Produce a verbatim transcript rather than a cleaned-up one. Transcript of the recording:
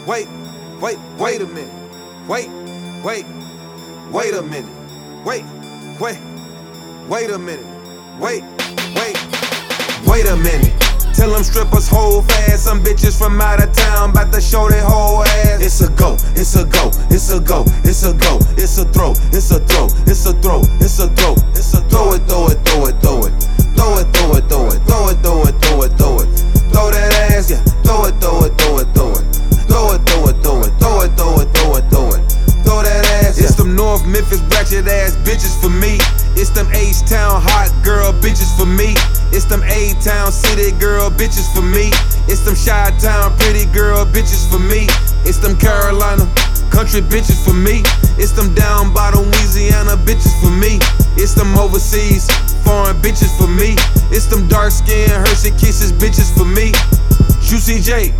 wait, wait, wait a minute. Wait, wait, wait a minute. Wait, wait, wait a minute. Wait, wait, wait a minute. Tell them strippers hold fast. Some bitches from out of town bout to show their whole ass. It's a go, it's a go, it's a go, it's a go, it's a throw, it's a throw, it's a throw, it's a throw, it's a throw it, throw it, throw it, throw it, throw it, throw it, throw it, throw it, throw it, throw it, throw it, throw that ass, yeah, throw it, throw it, throw it, throw it, throw it, throw it, throw it, throw it, throw it, throw it, throw it, throw that ass. It's them North Memphis ratchet ass bitches for me. It's them H-Town hot girl bitches for me. It's them A-Town city girl bitches for me. It's them Chi-Town pretty girl bitches for me. It's them Carolina country bitches for me. It's them down bottom Louisiana bitches for me. It's them overseas foreign bitches for me. It's them dark skin Hershey Kisses bitches for me. Juicy J,